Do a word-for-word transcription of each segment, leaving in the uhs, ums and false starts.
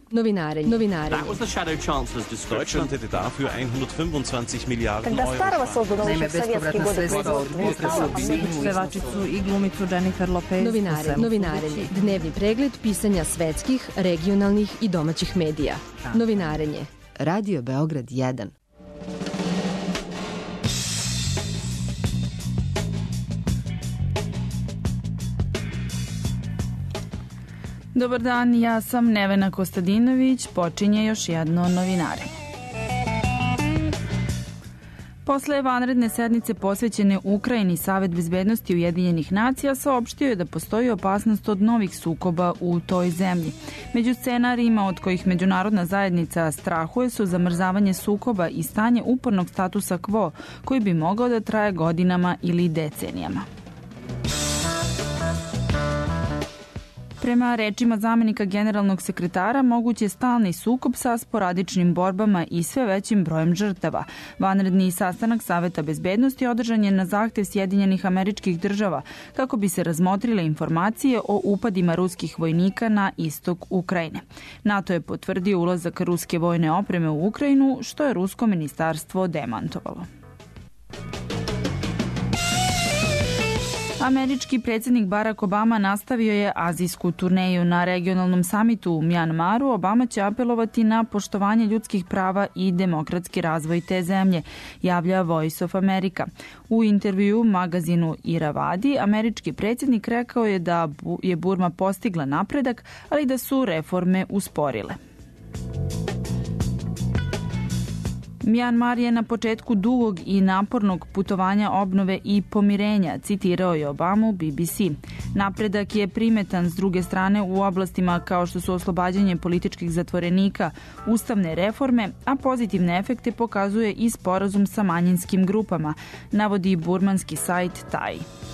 Novinarenje. Novinarenje. That was the shadow chancellor's description. Deutschland hätte dafür hundertfünfundzwanzig Miliarden Euro. Naime, bespovratna sredstva od pevačicu i glumicu Jennifer Lopez. Novinare, novinarenje. Dnevni pregled pisanja svetskih, regionalnih i domaćih medija. Novinarenje. Radio Beograd jedan. Dobar dan, ja sam Nevena Kostadinović, počinje još jedno novinarenje. Posle vanredne sednice posvećene Ukrajini, Savet bezbednosti Ujedinjenih nacija saopštio je da postoji opasnost od novih sukoba u toj zemlji. Među scenarijima od kojih međunarodna zajednica strahuje su zamrzavanje sukoba i stanje upornog statusa quo, koji bi mogao da traje godinama ili decenijama. Prema rečima zamenika generalnog sekretara, moguć je stalni sukob sa sporadičnim borbama i sve većim brojem žrtava. Vanredni sastanak Saveta bezbednosti održan je na zahtev Sjedinjenih Američkih Država kako bi se razmotrile informacije o upadima ruskih vojnika na istok Ukrajine. NATO je potvrdio ulazak ruske vojne opreme u Ukrajinu, što je rusko ministarstvo demantovalo. Američki predsjednik Barack Obama nastavio je azijsku turneju. Na regionalnom samitu u Mjanmaru Obama će apelovati na poštovanje ljudskih prava i demokratski razvoj te zemlje, javlja Voice of America. U intervju magazinu Irrawaddy američki predsjednik rekao je da je Burma postigla napredak, ali da su reforme usporile. Mjanmar je na početku dugog i napornog putovanja obnove i pomirenja, citirao je Obamu B B C. Napredak je primetan s druge strane u oblastima kao što su oslobađanje političkih zatvorenika, ustavne reforme, a pozitivne efekte pokazuje i sporazum sa manjinskim grupama, navodi burmanski sajt Taj.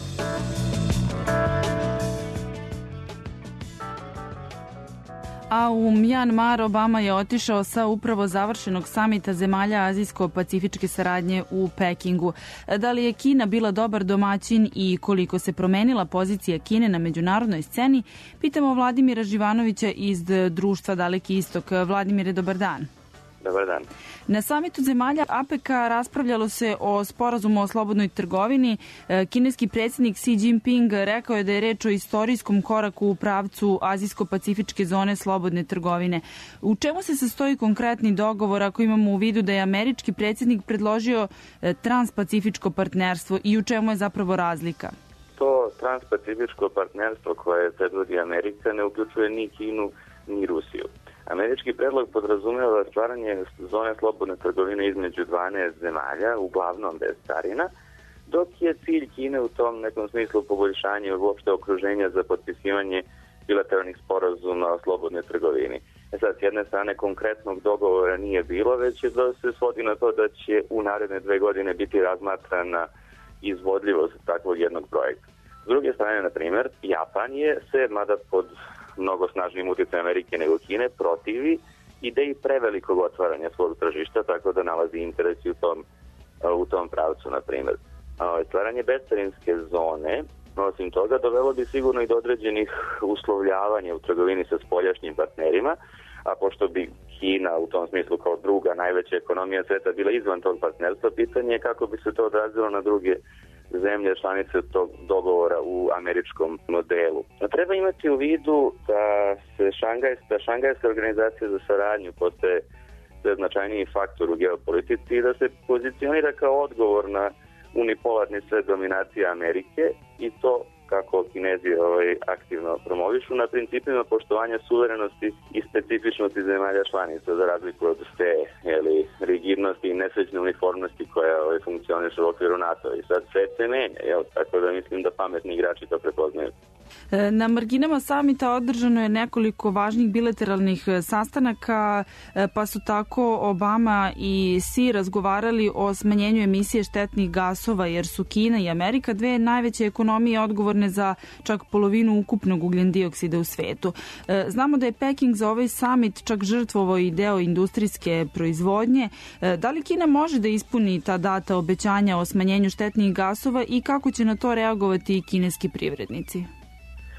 A u Mjanmar Obama je otišao sa upravo završenog samita zemalja azijsko-pacifičke saradnje u Pekingu. Da li je Kina bila dobar domaćin i koliko se promenila pozicija Kine na međunarodnoj sceni, pitamo Vladimira Živanovića iz društva Daleki istok. Vladimire, dobar dan. Dobar dan. Na samitu zemalja APEC-a raspravljalo se o sporazumu o slobodnoj trgovini. Kineski predsjednik Xi Jinping rekao je da je reč o istorijskom koraku u pravcu azijsko-pacifičke zone slobodne trgovine. U čemu se sastoji konkretni dogovor ako imamo u vidu da je američki predsjednik predložio transpacifičko partnerstvo i u čemu je zapravo razlika? To transpacifičko partnerstvo koje predvodi Amerika ne uključuje ni Kinu ni Rusiju. Američki predlog podrazumijeva stvaranje zone slobodne trgovine između dvanaest zemalja, uglavnom bez carina, dok je cilj Kine u tom nekom smislu poboljšanje uopšte okruženja za potpisivanje bilateralnih sporazuma o slobodnoj trgovini. E sad, s jedne strane konkretnog dogovora nije bilo, već je da se svodi na to da će u naredne dve godine biti razmatrana izvodljivost takvog jednog projekta. S druge strane, na primjer, Japan je se, mada pod mnogo snažnijim utjecajem Amerike nego Kine, protivi ideji prevelikog otvaranja svog tržišta, tako da nalazi interesi u tom, u tom pravcu, na primjer. Stvaranje bescarinske zone, osim toga, dovelo bi sigurno i do određenih uslovljavanja u trgovini sa spoljašnjim partnerima, a pošto bi Kina u tom smislu kao druga najveća ekonomija sveta bila izvan tog partnerstva, pitanje je kako bi se to odrazilo na druge zemlje članice tog dogovora u američkom modelu. Treba imati u vidu da se Šangajska, Šangajska organizacija za saradnju postaje sve značajniji faktor u geopolitici i da se pozicionira kao odgovor na unipolarni svet dominacije Amerike i to kako Kinezi ovaj, aktivno promovišu na principima poštovanja suverenosti i specifičnosti zemalja članica za razliku od te jeli, rigidnosti i nesrećne uniformnosti koja ovaj, funkcioniše u okviru NATO. I sad sve se menja, jel? Tako da mislim da pametni igrači to prepoznaju. Na marginama samita održano je nekoliko važnih bilateralnih sastanaka, pa su tako Obama i Xi razgovarali o smanjenju emisije štetnih gasova, jer su Kina i Amerika dve najveće ekonomije odgovorne za čak polovinu ukupnog ugljendioksida u svetu. Znamo da je Peking za ovaj samit čak žrtvovao i deo industrijske proizvodnje. Da li Kina može da ispuni ta data obećanja o smanjenju štetnih gasova i kako će na to reagovati kineski privrednici?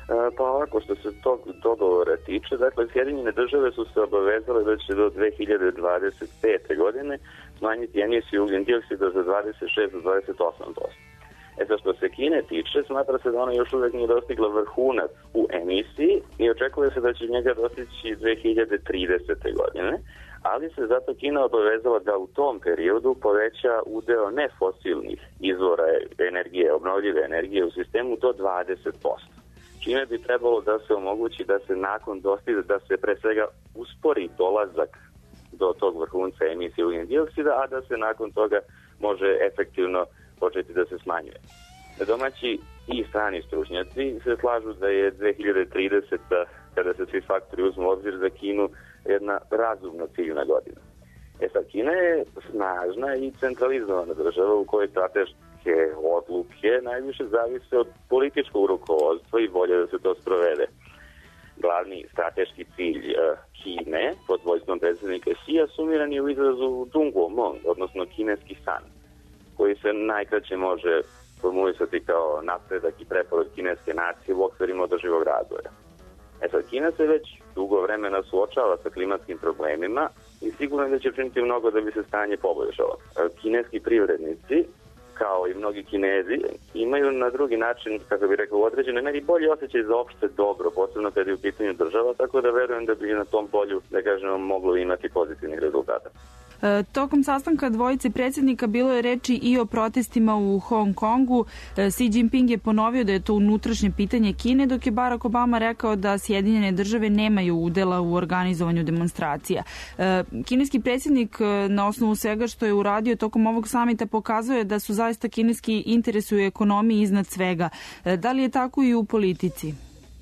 Pa ovako, što se tog dogovora tiče, dakle, Sjedinjene države su se obavezale da će do dve hiljade dvadeset pete. godine smanjiti emisiju ugljen dioksida za dvadeset šest do dvadeset osam posto. E sad, što se Kine tiče, smatra se da ona još uvek nije dostigla vrhunac u emisiji i očekuje se da će njega dostići dve hiljade tridesete. godine, ali se zato Kina obavezala da u tom periodu poveća udeo nefosilnih izvora energije, obnovljive energije u sistemu do dvadeset posto. Čime bi trebalo da se omogući da se nakon dostiže, da se pre svega uspori dolazak do tog vrhunca emisije ugljen dioksida, a da se nakon toga može efektivno početi da se smanjuje. Domaći i strani stručnjaci se slažu da je dve hiljade trideseta. kada se svi faktori uzmu u obzir za Kinu jedna razumno ciljna godina. E sad, Kina je snažna i centralizovana država u kojoj strateške odluke najviše zavise od političkog rukovodstva i volje da se to sprovede. Glavni strateški cilj Kine pod vođstvom predsjednika Xija sumiran je u izrazu Dongguomeng, odnosno kineski san, koji se najkraće može formulisati kao napredak i preporod kineske nacije u okvirima održivog razvoja. E sad, Kina se već dugo vremena suočava sa klimatskim problemima i sigurno je da će učiniti mnogo da bi se stanje poboljšalo. Kineski privrednici, kao i mnogi Kinezi, imaju na drugi način, kako bih rekao, u određenoj meri bolji osjećaj za opšte dobro, posebno kada je u pitanju država, tako da verujem da bi na tom polju, da kažemo, moglo imati pozitivnih rezultata. E, tokom sastanka dvojice predsjednika bilo je reči i o protestima u Hong Kongu. E, Xi Jinping je ponovio da je to unutrašnje pitanje Kine, dok je Barack Obama rekao da Sjedinjene države nemaju udela u organizovanju demonstracija. E, kineski predsjednik na osnovu svega što je uradio tokom ovog samita pokazuje da su zaista kineski interesi u ekonomiji iznad svega. E, da li je tako i u politici?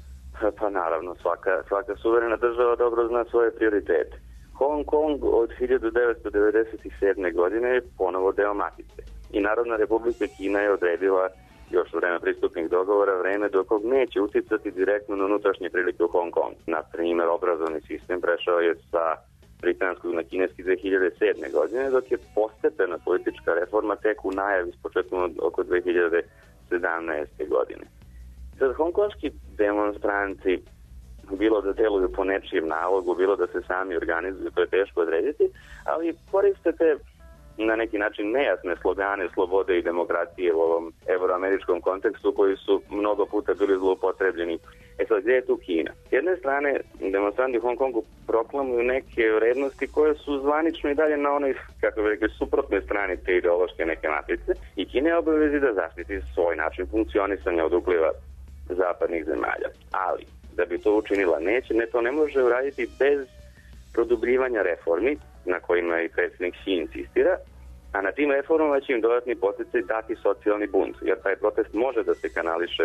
Pa naravno, svaka, svaka suverena država dobro zna svoje prioritete. Hong Kong od hiljadu devetsto devedeset sedme. godine je ponovo deo matice i Narodna republika Kina je odredila još u vreme pristupnih dogovora vreme do kog neće uticati direktno na unutrašnje prilike u Hong Kong. Na primjer, obrazovni sistem prešao je sa britanskog na kineski dve hiljade sedme. godine, dok je postepena politička reforma tek u najavi s početkom oko dve hiljade sedamnaeste. godine. Sad, hongkonški demonstranti, bilo da deluju po nečijem nalogu, bilo da se sami organizuju, to je teško odrediti, ali koriste te na neki način nejasne slogane slobode i demokratije u ovom evroameričkom kontekstu koji su mnogo puta bili zloupotrebljeni. E sad, gdje je tu Kina? S jedne strane, demonstranti u Hong Kongu proklamuju neke vrednosti koje su zvanično i dalje na onoj, kako bi rekli, suprotnoj strani te ideološke neke matrice i Kina je obavezi da zaštiti svoj način funkcionisanja od upliva zapadnih zemalja. Ali da bi to učinila neće, ne to ne može uraditi bez produbljivanja reformi na kojima i predsjednik Xi insistira, a na tim reformama će im dodatni poticaj dati socijalni bunt, jer taj protest može da se kanališe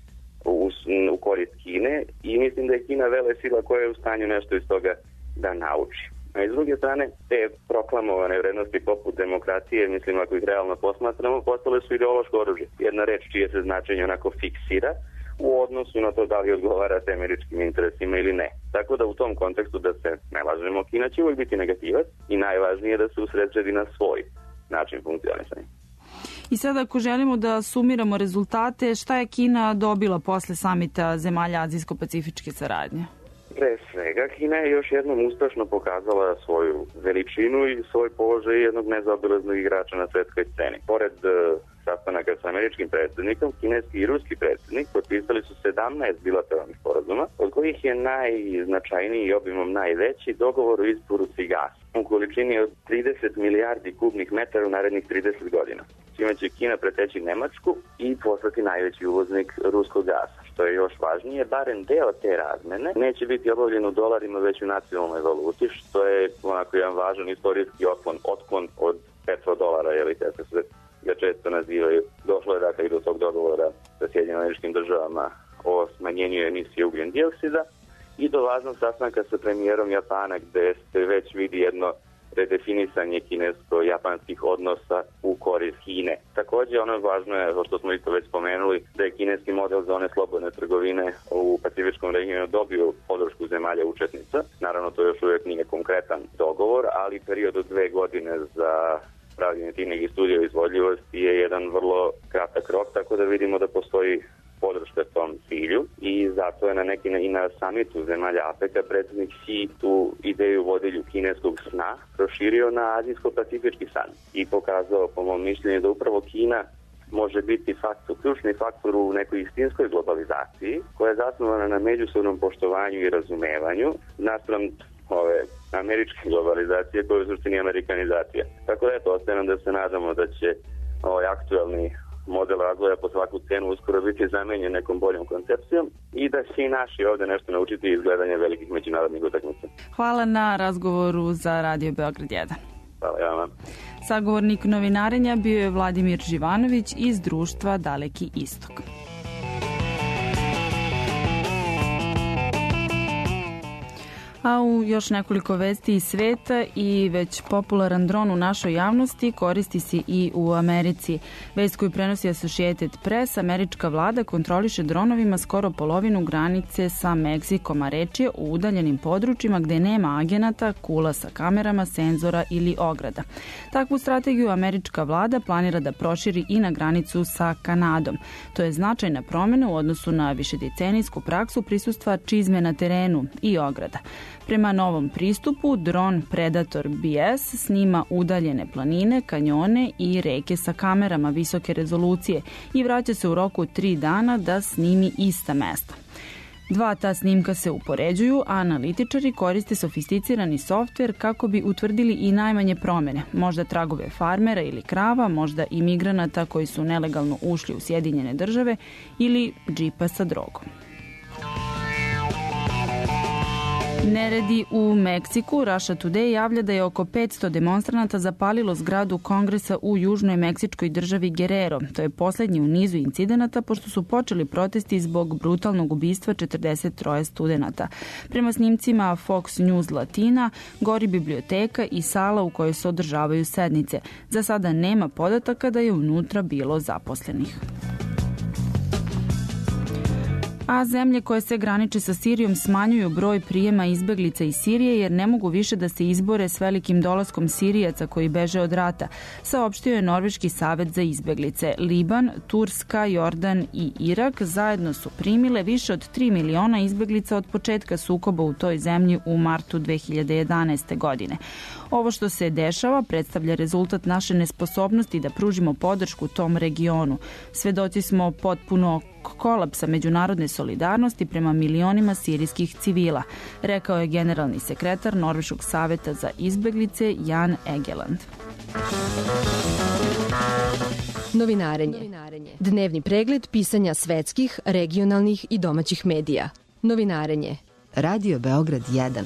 u, u korist Kine i mislim da je Kina vele sila koja je u stanju nešto iz toga da nauči. A iz druge strane, te proklamovane vrednosti poput demokratije, mislim ako ih realno posmatramo, postale su ideološko oružje. Jedna reč čije se značenje onako fiksira u odnosu na to da li odgovara s američkim interesima ili ne. Tako da u tom kontekstu, da se ne lažemo, Kina će uvijek biti negativac i najvažnije je da se usredsredi na svoj način funkcionisanja. I sada ako želimo da sumiramo rezultate, šta je Kina dobila posle samita zemalja azijsko-pacifičke saradnje? Pre svega, Kina je još jednom uspešno pokazala svoju veličinu i svoj položaj jednog nezaobilaznog igrača na svetskoj sceni. Pored uh, sastanaka sa američkim predsjednikom, kineski i ruski predsjednik potpisali su sedamnaest bilateralnih sporazuma, od kojih je najznačajniji i obimom najveći dogovor o isporuci gasa u količini od trideset milijardi kubnih metara u narednih trideset godina. Čime će Kina preteći Nemačku i postati najveći uvoznik ruskog gasa. Što je još važnije, barem deo te razmene neće biti obavljen u dolarima, već u nacionalnoj valuti, što je onako jedan važan istorijski otklon, otklon od petrodolara, jel, kako se ga često nazivaju. Došlo je dakle i do tog dogovora sa Sjedinjenim Američkim Državama o smanjenju emisije ugljen dioksida i do važnog sastanka sa premijerom Japana, gde se već vidi jedno redefinisanje kinesko-japanskih odnosa u korist Kine. Također, ono važno je, što smo isto već spomenuli, da je kineski model zone slobodne trgovine u Pacifičkom regionu dobio podršku zemalja učesnica. Naravno, to još uvijek nije konkretan dogovor, ali period od dve godine za pravljenje timnih studija izvodljivosti je jedan vrlo kratak rok, tako da vidimo da postoji podrška tom cilju i zato je na neki i na samitu zemalja APEC-a predsjednik Xi tu ideju vodilju kineskog sna proširio na azijsko-pacifički san i pokazao, po mom mišljenju, da upravo Kina može biti faktor, ključni faktor u nekoj istinskoj globalizaciji koja je zasnovana na međusobnom poštovanju i razumevanju naspram ove američke globalizacije koja je u suštini amerikanizacija. Tako da eto, ostaje nam da se nadamo da će ovaj aktuelni model razvoja po svaku cenu uskoro biti zamenjen nekom boljom koncepcijom i da će i naši ovde nešto naučiti iz gledanja velikih međunarodnih utakmica. Hvala na razgovoru za Radio Beograd jedan. Hvala ja vam. Sagovornik novinarenja bio je Vladimir Živanović iz društva Daleki istok. A u još nekoliko vesti iz sveta i već popularan dron u našoj javnosti koristi se i u Americi. Vest koju prenosi Associated Press, američka vlada kontroliše dronovima skoro polovinu granice sa Meksikom, a reč je u udaljenim područjima gde nema agenata, kula sa kamerama, senzora ili ograda. Takvu strategiju američka vlada planira da proširi i na granicu sa Kanadom. To je značajna promena u odnosu na višedecenijsku praksu prisustva čizme na terenu i ograda. Prema novom pristupu, dron Predator B S snima udaljene planine, kanjone i reke sa kamerama visoke rezolucije i vraća se u roku tri dana da snimi ista mesta. Dva ta snimka se upoređuju, a analitičari koriste sofisticirani softver kako bi utvrdili i najmanje promene, možda tragove farmera ili krava, možda i migranata koji su nelegalno ušli u Sjedinjene države ili džipa sa drogom. Neredi u Meksiku. Russia Today javlja da je oko petsto demonstranata zapalilo zgradu Kongresa u južnoj meksičkoj državi Guerrero. To je poslednji u nizu incidenata pošto su počeli protesti zbog brutalnog ubistva četrdeset troje studenata. Prema snimcima Fox News Latina, gori biblioteka i sala u kojoj se održavaju sednice. Za sada nema podataka da je unutra bilo zaposlenih. A zemlje koje se graniče sa Sirijom smanjuju broj prijema izbeglica iz Sirije jer ne mogu više da se izbore s velikim dolaskom Sirijaca koji beže od rata, saopštio je Norveški savet za izbeglice. Liban, Turska, Jordan i Irak zajedno su primile više od tri miliona izbeglica od početka sukoba u toj zemlji u martu dve hiljade jedanaeste. godine. Ovo što se dešava predstavlja rezultat naše nesposobnosti da pružimo podršku tom regionu. Svedoci smo potpuno kolapsa međunarodne solidarnosti prema milionima sirijskih civila, rekao je generalni sekretar Norveškog saveta za izbeglice Jan Egeland. Novinarenje. Dnevni pregled pisanja svetskih, regionalnih i domaćih medija. Novinarenje. Radio Beograd jedan.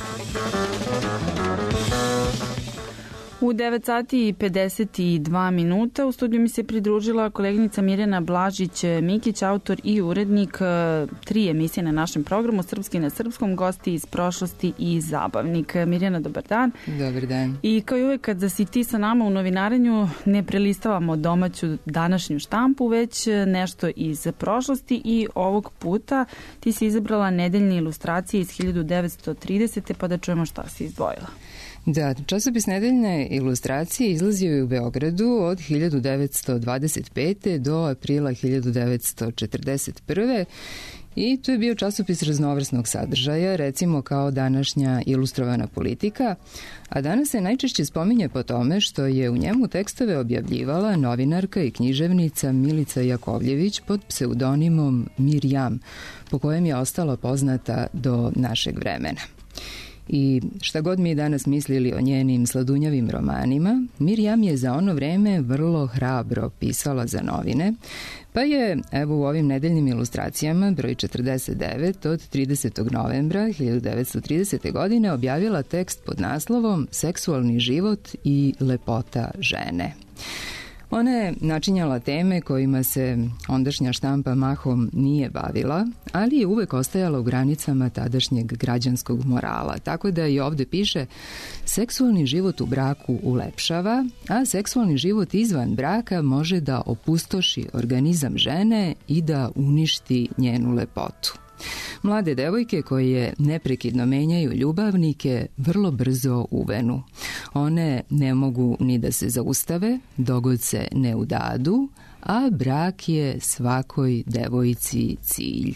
U devet sati i pedeset dva minuta u studiju mi se pridružila koleginica Mirjana Blažić-Mikić, autor i urednik tri emisije na našem programu Srpski na srpskom, gosti iz prošlosti i zabavnik. Mirjana, dobar dan. Dobar dan. I kao i uvek kada si ti sa nama u novinarenju ne prelistavamo domaću današnju štampu, već nešto iz prošlosti i ovog puta ti si izabrala nedeljne ilustracije iz hiljadu devetsto tridesete. pa da čujemo šta si izdvojila. Da, časopis Nedeljne ilustracije izlazio je u Beogradu od hiljadu devetsto dvadeset pete. do aprila hiljadu devetsto četrdeset prve. I to je bio časopis raznovrsnog sadržaja, recimo kao današnja ilustrovana politika, a danas se najčešće spominje po tome što je u njemu tekstove objavljivala novinarka i književnica Milica Jakovljević pod pseudonimom Mirjam, po kojem je ostala poznata do našeg vremena. I šta god mi danas mislili o njenim sladunjavim romanima, Mirjam je za ono vreme vrlo hrabro pisala za novine, pa je, evo u ovim nedeljnim ilustracijama, broj četrdeset devet od tridesetog novembra hiljadu devetsto tridesete. godine objavila tekst pod naslovom Seksualni život i lepota žene. Ona je načinjala teme kojima se ondašnja štampa mahom nije bavila, ali je uvek ostajala u granicama tadašnjeg građanskog morala. Tako da i ovde piše: seksualni život u braku ulepšava, a seksualni život izvan braka može da opustoši organizam žene i da uništi njenu lepotu. Mlade devojke koje neprekidno menjaju ljubavnike vrlo brzo uvenu. one ne mogu ni da se zaustave, dogod se ne udadu, a brak je svakoj devojci cilj.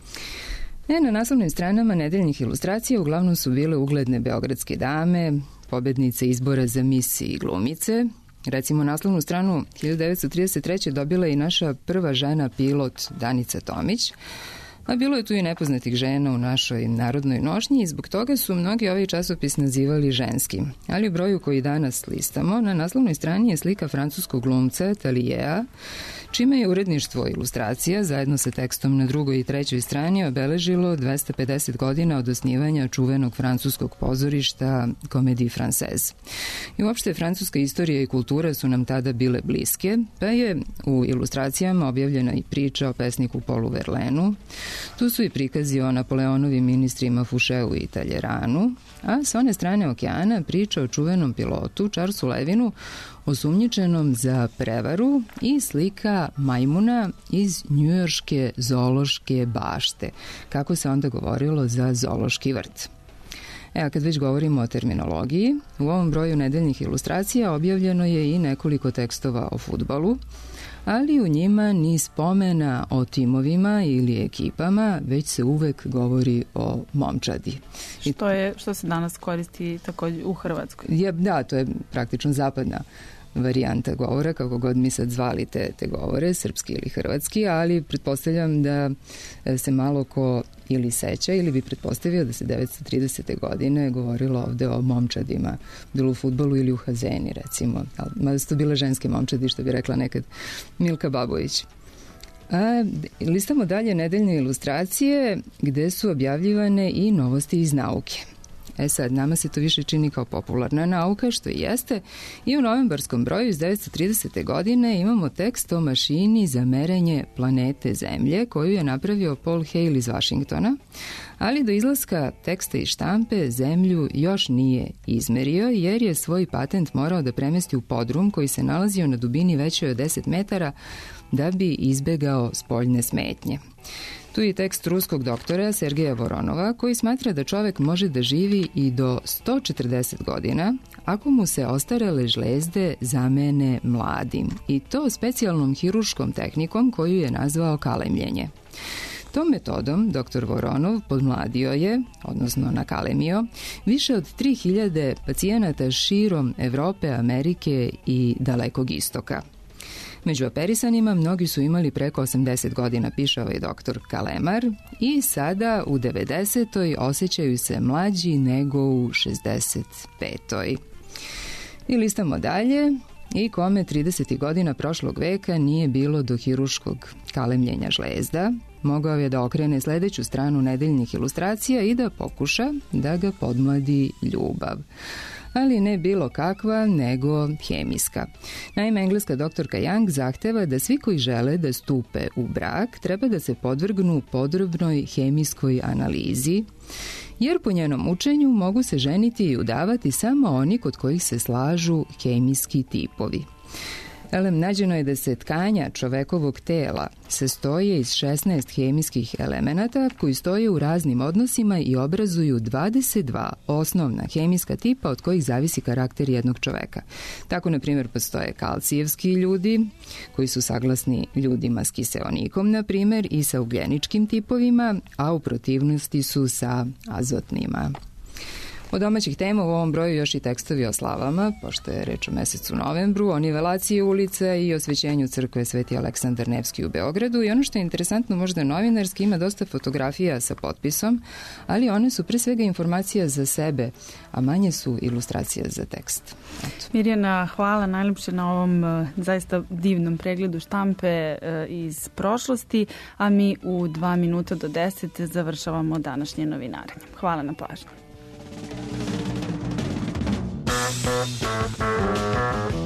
E, na naslovnim stranama nedeljnih ilustracija uglavnom su bile ugledne beogradske dame, pobednice izbora za mis i glumice. Recimo, naslovnu stranu hiljadu devetsto trideset treće dobila i naša prva žena pilot Danica Tomić, a bilo je tu i nepoznatih žena u našoj narodnoj nošnji i zbog toga su mnogi ovaj časopis nazivali ženskim. Ali u broju koji danas listamo, na naslovnoj strani je slika francuskog glumca Taliea, čime je uredništvo ilustracija zajedno sa tekstom na drugoj i trećoj strani obeležilo dvesta pedeset godina od osnivanja čuvenog francuskog pozorišta Comédie Française. I uopšte francuska istorija i kultura su nam tada bile bliske, pa je u ilustracijama objavljena i priča o pesniku Paulu Verlaineu. Tu su i prikazi o Napoleonovim ministrima Foucheu i Talleyranu, a sa one strane okeana priča o čuvenom pilotu Charlesu Levinu, osumnjičenom za prevaru, i slika majmuna iz njujorške zoološke bašte, kako se onda govorilo za zoološki vrt. E, a kad već govorimo o terminologiji, u ovom broju nedeljnih ilustracija objavljeno je i nekoliko tekstova o fudbalu, ali u njima ni spomena o timovima ili ekipama, već se uvek govori o momčadi. Što je, što se danas koristi također u Hrvatskoj? Je, da, to je praktično zapadna varijanta govora, kako god mi sad zvali te, te govore, srpski ili hrvatski, ali pretpostavljam da se malo ko ili seća ili bi pretpostavio da se devetsto tridesete godine govorilo ovde o momčadima, bilo u fudbalu ili u hazeni, recimo. Mada su to bile ženske momčadi, što bi rekla nekad Milka Babović. A listamo dalje nedeljne ilustracije gde su objavljivane i novosti iz nauke. E sad, nama se to više čini kao popularna nauka, što i jeste, i u novembarskom broju iz devetsto tridesete godine imamo tekst o mašini za merenje planete Zemlje, koju je napravio Paul Hale iz Vašingtona, ali do izlaska teksta iz štampe Zemlju još nije izmerio, jer je svoj patent morao da premesti u podrum koji se nalazio na dubini većoj od deset metara da bi izbegao spoljne smetnje. Tu je tekst ruskog doktora Sergeja Voronova, koji smatra da čovek može da živi i do sto četrdeset godina ako mu se ostarele žlezde zamene mladim, i to specijalnom hiruškom tehnikom koju je nazvao kalemljenje. Tom metodom doktor Voronov podmladio je, odnosno nakalemio, više od tri hiljade pacijenata širom Evrope, Amerike i Dalekog istoka. Među operisanima mnogi su imali preko osamdeset godina, piše ovaj doktor Kalemar, i sada u devedesetoj osjećaju se mlađi nego u šezdeset petoj. I listamo dalje, i kome tridesetih godina prošlog veka nije bilo do hiruškog kalemljenja žlezda, mogao je da okrene sledeću stranu nedeljnih ilustracija i da pokuša da ga podmladi ljubav. Ali ne bilo kakva, nego hemijska. Naime, engleska doktorka Young zahteva da svi koji žele da stupe u brak treba da se podvrgnu podrobnoj hemijskoj analizi, jer po njenom učenju mogu se ženiti i udavati samo oni kod kojih se slažu hemijski tipovi. Elem, nađeno je da se tkanja čovekovog tela sastoje iz šesnaest hemijskih elemenata koji stoje u raznim odnosima i obrazuju dvadeset dva osnovna hemijska tipa od kojih zavisi karakter jednog čoveka. Tako, na primjer, postoje kalcijevski ljudi koji su saglasni ljudima s kiseonikom, na primjer, i sa ugljeničkim tipovima, a u protivnosti su sa azotnima. Od domaćih tema u ovom broju još i tekstovi o slavama, pošto je reč o mesecu novembru, o nivelaciji ulica i osvećenju crkve Sveti Aleksandar Nevski u Beogradu, i ono što je interesantno, možda novinarski, ima dosta fotografija sa potpisom, ali one su pre svega informacija za sebe, a manje su ilustracija za tekst. Eto. Mirjana, hvala najljepše na ovom zaista divnom pregledu štampe iz prošlosti, a mi u dva minuta do deset završavamo današnje novinarenje. Hvala na pažnju. Thank you.